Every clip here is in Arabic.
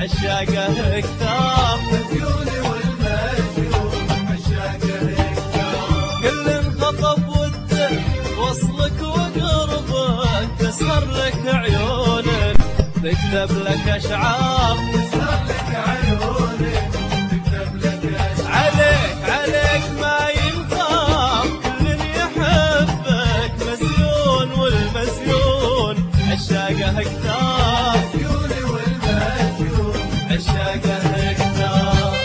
عشاقه كثار، مديوني والمجنون عشاقه كثار. كل انخطب وده وصلك وقربك، تسهر لك عيونك تكتب لك اشعار، تسهر لك عيونك تكتب لك اشعار. عليك ما ينخاف، كل يحبك مسيون والمسيون عشاقه كثار، مديوني والمجنون عشاقه كثار.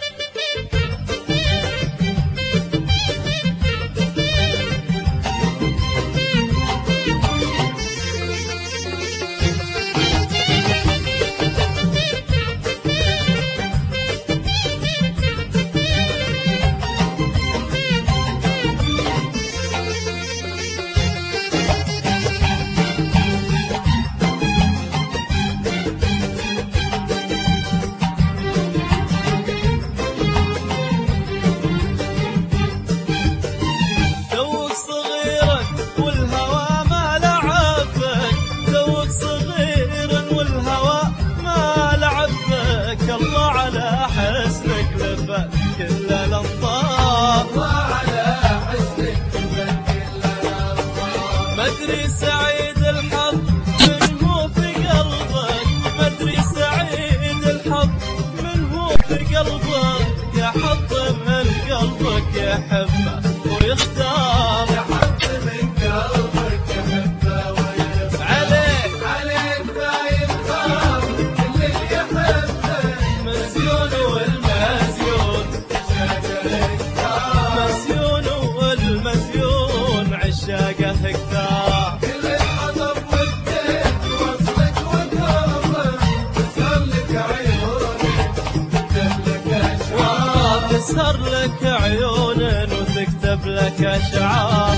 كل الانظار وعلى حسنك كل الانظار. مدري سعيد الحظ من هو في قلبك، مدري سعيد الحظ من هو في قلبك، يا حظ من قلبك يحبه ويختار، يا حظ من قلبك يحبه ويختار. عليك ما ينخاف كل اللي يحبك، مسيون والمسيون مسيون والمسيون عشاقه كثار. كل الحطب والدين وصلك وقربك، تسهر لك عيونك تكتب لك اشعار، تسهر لك عيون وتكتب لك اشعار.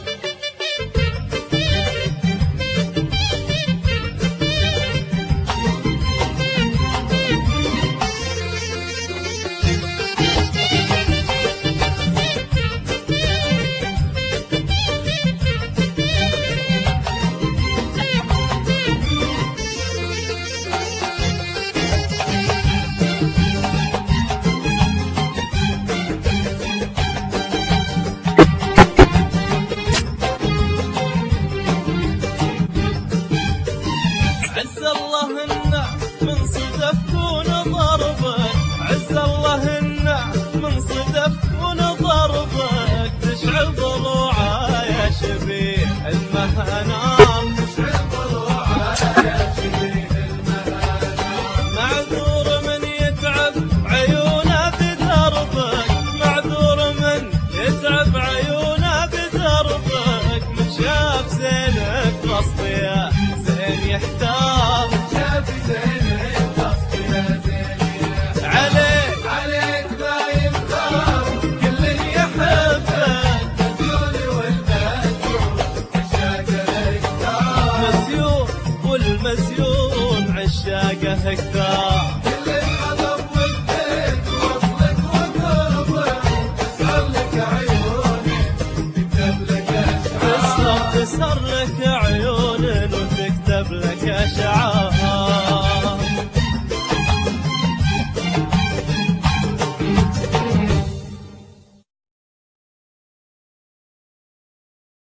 عز الله إنه من صدف كون ضربك، عز الله إنه من صدف كون ضربك، تشعل ضلوعه يا شبيه المهنام، تشعل ضلوعه يا شبيه المهنام. معذور من يتعب عيونه بدربك، معذور من يتعب عيونه بدربك، من شاف زينك قصدي زين يحتار، شاف زينك قصدي زين يحتار. عليك ما ينخاف كل اللي يحبك، مديوني والمجنون عشاقه كثار. مسيون والمسيون عشاقه كثار.